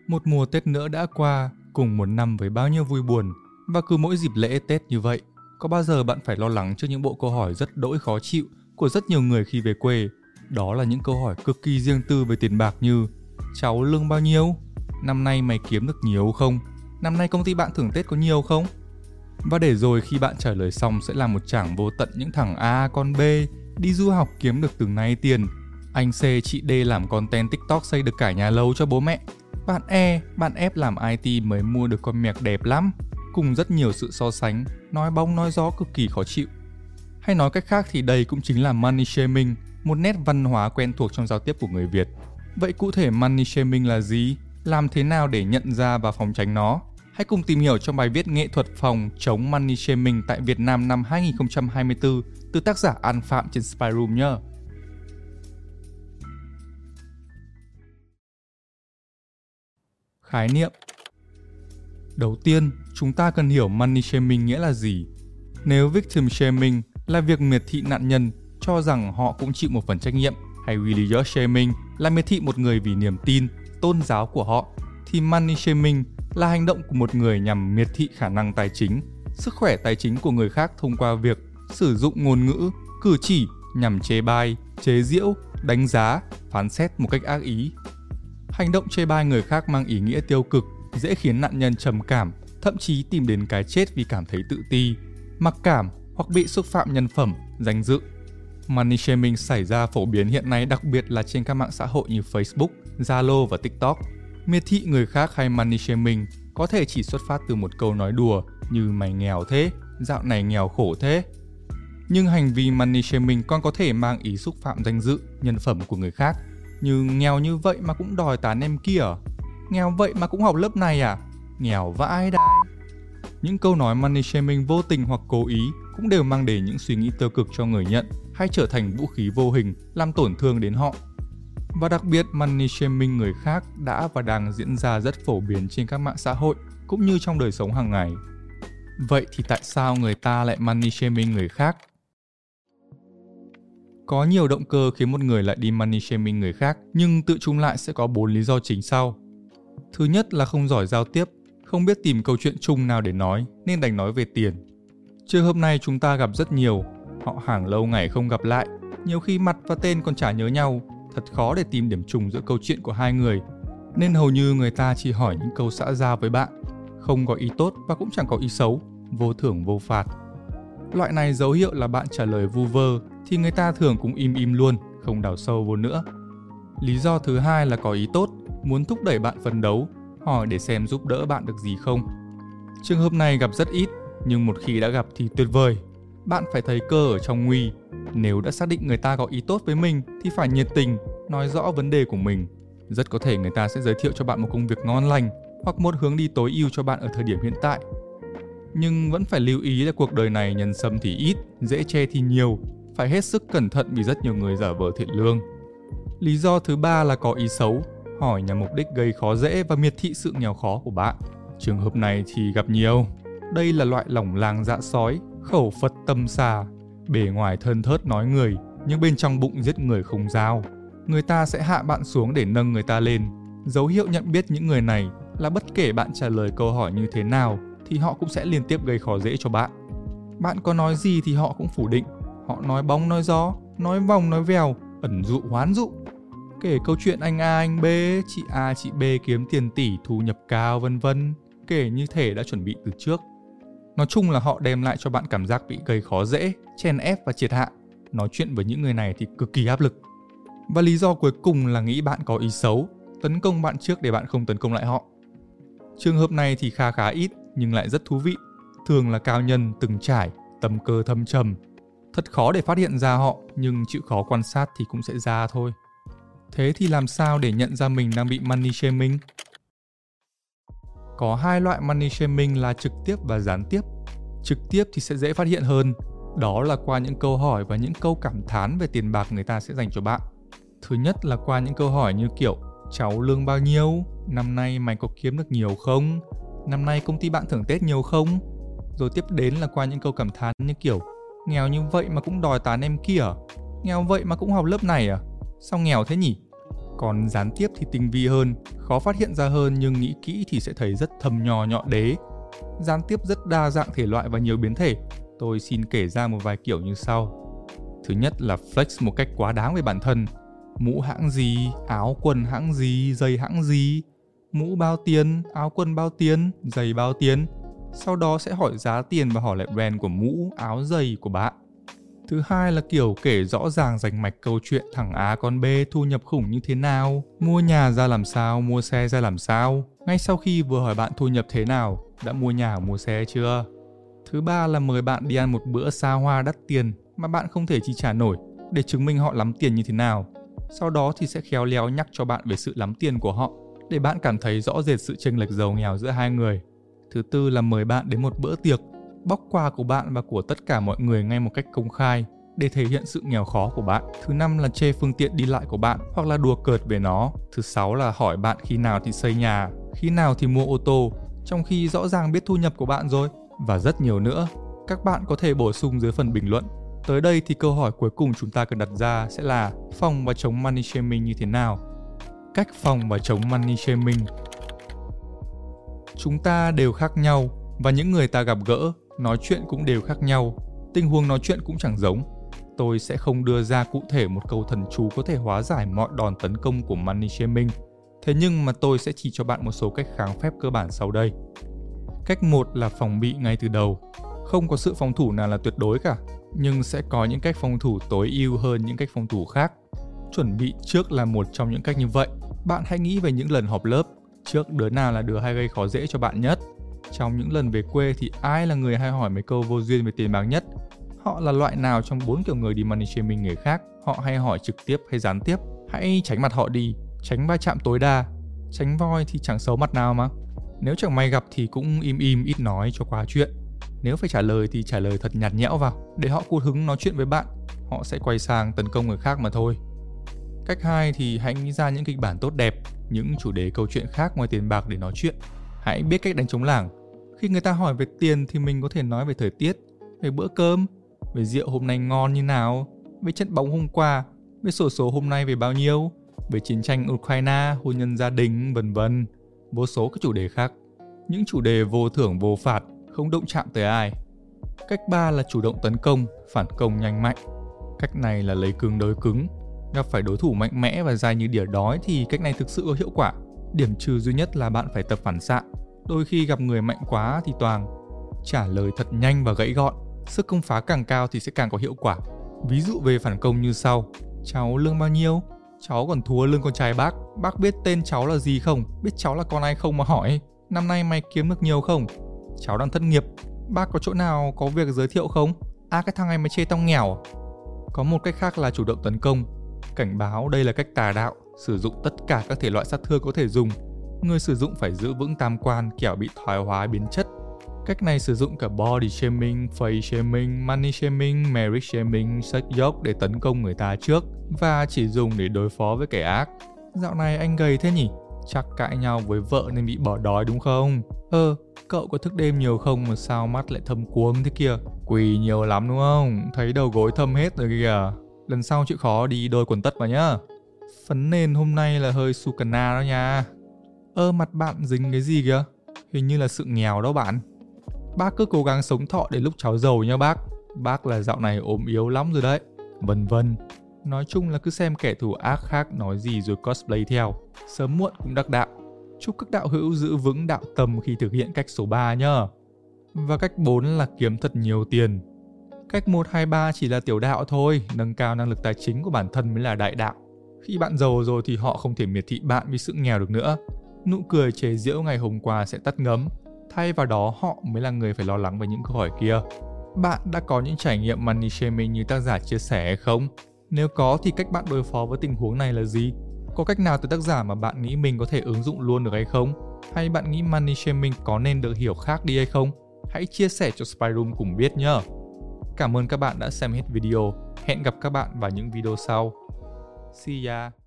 Một mùa Tết nữa đã qua, cùng một năm với bao nhiêu vui buồn. Và cứ mỗi dịp lễ Tết như vậy, có bao giờ bạn phải lo lắng trước những bộ câu hỏi rất đỗi khó chịu của rất nhiều người khi về quê. Đó là những câu hỏi cực kỳ riêng tư về tiền bạc như: cháu lương bao nhiêu? Năm nay mày kiếm được nhiều không? Năm nay công ty bạn thưởng Tết có nhiều không? Và để rồi khi bạn trả lời xong sẽ là một tràng vô tận những thằng A con B đi du học kiếm được từng này tiền. Anh C, chị D làm content TikTok xây được cả nhà lâu cho bố mẹ. Bạn E, bạn F làm IT mới mua được con mẹc đẹp lắm. Cùng rất nhiều sự so sánh, nói bóng nói gió cực kỳ khó chịu. Hay nói cách khác thì đây cũng chính là money shaming, một nét văn hóa quen thuộc trong giao tiếp của người Việt. Vậy cụ thể money shaming là gì? Làm thế nào để nhận ra và phòng tránh nó? Hãy cùng tìm hiểu trong bài viết Nghệ thuật phòng chống money shaming tại Việt Nam năm 2024 từ tác giả An Phạm trên Spyroom nhé. Khái niệm. Đầu tiên, chúng ta cần hiểu money shaming nghĩa là gì. Nếu victim shaming là việc miệt thị nạn nhân, cho rằng họ cũng chịu một phần trách nhiệm, hay religious shaming là miệt thị một người vì niềm tin, tôn giáo của họ, thì money shaming là hành động của một người nhằm miệt thị khả năng tài chính, sức khỏe tài chính của người khác thông qua việc sử dụng ngôn ngữ, cử chỉ nhằm chê bai, chế giễu, đánh giá, phán xét một cách ác ý. Hành động chê bai người khác mang ý nghĩa tiêu cực, dễ khiến nạn nhân trầm cảm, thậm chí tìm đến cái chết vì cảm thấy tự ti, mặc cảm hoặc bị xúc phạm nhân phẩm, danh dự. Money shaming xảy ra phổ biến hiện nay đặc biệt là trên các mạng xã hội như Facebook, Zalo và TikTok. Miệt thị người khác hay money shaming có thể chỉ xuất phát từ một câu nói đùa như mày nghèo thế, dạo này nghèo khổ thế. Nhưng hành vi money shaming còn có thể mang ý xúc phạm danh dự, nhân phẩm của người khác, như nghèo như vậy mà cũng đòi tán em kia à? Nghèo vậy mà cũng học lớp này à? Nghèo vãi đái. Những câu nói money shaming vô tình hoặc cố ý cũng đều mang đến những suy nghĩ tiêu cực cho người nhận hay trở thành vũ khí vô hình làm tổn thương đến họ. Và đặc biệt, money shaming người khác đã và đang diễn ra rất phổ biến trên các mạng xã hội cũng như trong đời sống hàng ngày. Vậy thì tại sao người ta lại money shaming người khác? Có nhiều động cơ khiến một người lại đi money shaming người khác, nhưng tự chung lại sẽ có 4 lý do chính sau. Thứ nhất là không giỏi giao tiếp, không biết tìm câu chuyện chung nào để nói nên đành nói về tiền. Trường hợp này chúng ta gặp rất nhiều, họ hàng lâu ngày không gặp lại, nhiều khi mặt và tên còn chả nhớ nhau, thật khó để tìm điểm chung giữa câu chuyện của hai người, nên hầu như người ta chỉ hỏi những câu xã giao với bạn, không có ý tốt và cũng chẳng có ý xấu, vô thưởng vô phạt. Loại này dấu hiệu là bạn trả lời vu vơ thì người ta thường cũng im luôn, không đào sâu vô nữa. Lý do thứ hai là có ý tốt, muốn thúc đẩy bạn phấn đấu, hỏi để xem giúp đỡ bạn được gì không. Trường hợp này gặp rất ít, nhưng một khi đã gặp thì tuyệt vời. Bạn phải thấy cơ ở trong nguy. Nếu đã xác định người ta có ý tốt với mình thì phải nhiệt tình, nói rõ vấn đề của mình. Rất có thể người ta sẽ giới thiệu cho bạn một công việc ngon lành hoặc một hướng đi tối ưu cho bạn ở thời điểm hiện tại. Nhưng vẫn phải lưu ý là cuộc đời này nhân sâm thì ít, dễ che thì nhiều, phải hết sức cẩn thận vì rất nhiều người giả vờ thiện lương. Lý do thứ ba là có ý xấu, hỏi nhằm mục đích gây khó dễ và miệt thị sự nghèo khó của bạn. Trường hợp này thì gặp nhiều. Đây là loại lỏng làng dạ sói, khẩu Phật tâm xà, bề ngoài thân thớt nói người, nhưng bên trong bụng giết người không dao. Người ta sẽ hạ bạn xuống để nâng người ta lên. Dấu hiệu nhận biết những người này là bất kể bạn trả lời câu hỏi như thế nào thì họ cũng sẽ liên tiếp gây khó dễ cho bạn. Bạn có nói gì thì họ cũng phủ định. Họ nói bóng nói gió, nói vòng nói vèo, ẩn dụ hoán dụ. Kể câu chuyện anh A anh B, chị A chị B kiếm tiền tỷ, thu nhập cao vân vân, kể như thể đã chuẩn bị từ trước. Nói chung là họ đem lại cho bạn cảm giác bị gây khó dễ, chèn ép và triệt hạ. Nói chuyện với những người này thì cực kỳ áp lực. Và lý do cuối cùng là nghĩ bạn có ý xấu, tấn công bạn trước để bạn không tấn công lại họ. Trường hợp này thì khá ít nhưng lại rất thú vị. Thường là cao nhân từng trải, tâm cơ thâm trầm. Thật khó để phát hiện ra họ, nhưng chịu khó quan sát thì cũng sẽ ra thôi. Thế thì làm sao để nhận ra mình đang bị money shaming? Có hai loại money shaming là trực tiếp và gián tiếp. Trực tiếp thì sẽ dễ phát hiện hơn. Đó là qua những câu hỏi và những câu cảm thán về tiền bạc người ta sẽ dành cho bạn. Thứ nhất là qua những câu hỏi như kiểu: cháu lương bao nhiêu? Năm nay mày có kiếm được nhiều không? Năm nay công ty bạn thưởng Tết nhiều không? Rồi tiếp đến là qua những câu cảm thán như kiểu: nghèo như vậy mà cũng đòi tán em kia à? Nghèo vậy mà cũng học lớp này à? Sao nghèo thế nhỉ? Còn gián tiếp thì tinh vi hơn, khó phát hiện ra hơn nhưng nghĩ kỹ thì sẽ thấy rất thâm nho nhọn đế. Gián tiếp rất đa dạng thể loại và nhiều biến thể. Tôi xin kể ra một vài kiểu như sau. Thứ nhất là flex một cách quá đáng về bản thân. Mũ hãng gì, áo quần hãng gì, giày hãng gì. Mũ bao tiền, áo quần bao tiền, giày bao tiền. Sau đó sẽ hỏi giá tiền và hỏi lại brand của mũ, áo, giày của bạn. Thứ hai là kiểu kể rõ ràng rành mạch câu chuyện thằng A con B thu nhập khủng như thế nào, mua nhà ra làm sao, mua xe ra làm sao. Ngay sau khi vừa hỏi bạn thu nhập thế nào, đã mua nhà mua xe chưa. Thứ ba là mời bạn đi ăn một bữa xa hoa đắt tiền mà bạn không thể chi trả nổi để chứng minh họ lắm tiền như thế nào. Sau đó thì sẽ khéo léo nhắc cho bạn về sự lắm tiền của họ để bạn cảm thấy rõ rệt sự chênh lệch giàu nghèo giữa hai người. Thứ tư là mời bạn đến một bữa tiệc, bóc quà của bạn và của tất cả mọi người ngay một cách công khai để thể hiện sự nghèo khó của bạn. Thứ năm là chê phương tiện đi lại của bạn hoặc là đùa cợt về nó. Thứ sáu là hỏi bạn khi nào thì xây nhà, khi nào thì mua ô tô, trong khi rõ ràng biết thu nhập của bạn rồi. Và rất nhiều nữa. Các bạn có thể bổ sung dưới phần bình luận. Tới đây thì câu hỏi cuối cùng chúng ta cần đặt ra sẽ là phòng và chống money shaming như thế nào? Cách phòng và chống money shaming. Chúng ta đều khác nhau và những người ta gặp gỡ, nói chuyện cũng đều khác nhau. Tình huống nói chuyện cũng chẳng giống. Tôi sẽ không đưa ra cụ thể một câu thần chú có thể hóa giải mọi đòn tấn công của money shaming. Thế nhưng mà tôi sẽ chỉ cho bạn một số cách kháng phép cơ bản sau đây. Cách 1 là phòng bị ngay từ đầu. Không có sự phòng thủ nào là tuyệt đối cả, nhưng sẽ có những cách phòng thủ tối ưu hơn những cách phòng thủ khác. Chuẩn bị trước là một trong những cách như vậy. Bạn hãy nghĩ về những lần họp lớp. Trước đứa nào là đứa hay gây khó dễ cho bạn nhất? Trong những lần về quê thì ai là người hay hỏi mấy câu vô duyên về tiền bạc nhất? Họ là loại nào trong 4 kiểu người đi money shaming người khác? Họ hay hỏi trực tiếp hay gián tiếp? Hãy tránh mặt họ đi, tránh va chạm tối đa. Tránh voi thì chẳng xấu mặt nào mà. Nếu chẳng may gặp thì cũng im ít nói cho qua chuyện. Nếu phải trả lời thì trả lời thật nhạt nhẽo vào, để họ cụt hứng nói chuyện với bạn. Họ sẽ quay sang tấn công người khác mà thôi. Cách 2 thì hãy nghĩ ra những kịch bản tốt đẹp, những chủ đề câu chuyện khác ngoài tiền bạc để nói chuyện. Hãy biết cách đánh trống lảng. Khi người ta hỏi về tiền thì mình có thể nói về thời tiết, về bữa cơm, về rượu hôm nay ngon như nào, về trận bóng hôm qua, về xổ số hôm nay về bao nhiêu, về chiến tranh Ukraine, hôn nhân gia đình, vân vân. Vô số các chủ đề khác. Những chủ đề vô thưởng vô phạt, không động chạm tới ai. Cách 3 là chủ động tấn công, phản công nhanh mạnh. Cách này là lấy cứng đối cứng. Gặp phải đối thủ mạnh mẽ và dai như đỉa đói thì cách này thực sự có hiệu quả. Điểm trừ duy nhất là bạn phải tập phản xạ. Đôi khi gặp người mạnh quá thì toàng. Trả lời thật nhanh và gãy gọn. Sức công phá càng cao thì sẽ càng có hiệu quả. Ví dụ về phản công như sau. Cháu lương bao nhiêu? Cháu còn thua lương con trai bác. Bác biết tên cháu là gì không? Biết cháu là con ai không mà hỏi. Năm nay mày kiếm được nhiều không? Cháu đang thất nghiệp. Bác có chỗ nào có việc giới thiệu không? À, cái thằng này mày chê tao nghèo à? Có một cách khác là chủ động tấn công. Cảnh báo đây là cách tà đạo, sử dụng tất cả các thể loại sát thương có thể dùng. Người sử dụng phải giữ vững tam quan kẻo bị thoái hóa biến chất. Cách này sử dụng cả body shaming, face shaming, money shaming, marriage shaming, sex joke để tấn công người ta trước và chỉ dùng để đối phó với kẻ ác. Dạo này anh gầy thế nhỉ? Chắc cãi nhau với vợ nên bị bỏ đói đúng không? Cậu có thức đêm nhiều không mà sao mắt lại thâm quầng thế kia? Quỳ nhiều lắm đúng không? Thấy đầu gối thâm hết rồi kìa. Lần sau chịu khó đi đôi quần tất vào nhá. Phấn nền hôm nay là hơi Sukana đó nha. Mặt bạn dính cái gì kìa? Hình như là sự nghèo đó bạn. Bác cứ cố gắng sống thọ đến lúc cháu giàu nha bác. Bác là dạo này ốm yếu lắm rồi đấy. Vân vân. Nói chung là cứ xem kẻ thù ác khác nói gì rồi cosplay theo. Sớm muộn cũng đắc đạo. Chúc các đạo hữu giữ vững đạo tâm khi thực hiện cách số 3 nhá. Và cách 4 là kiếm thật nhiều tiền. Cách 1, 2, 3 chỉ là tiểu đạo thôi. Nâng cao năng lực tài chính của bản thân mới là đại đạo. Khi bạn giàu rồi thì họ không thể miệt thị bạn vì sự nghèo được nữa. Nụ cười chế giễu ngày hôm qua sẽ tắt ngấm. Thay vào đó họ mới là người phải lo lắng về những câu hỏi kia. Bạn đã có những trải nghiệm money shaming như tác giả chia sẻ hay không? Nếu có thì cách bạn đối phó với tình huống này là gì? Có cách nào từ tác giả mà bạn nghĩ mình có thể ứng dụng luôn được hay không? Hay bạn nghĩ money shaming có nên được hiểu khác đi hay không? Hãy chia sẻ cho Spyroom cùng biết nhé. Cảm ơn các bạn đã xem hết video. Hẹn gặp các bạn vào những video sau. See ya!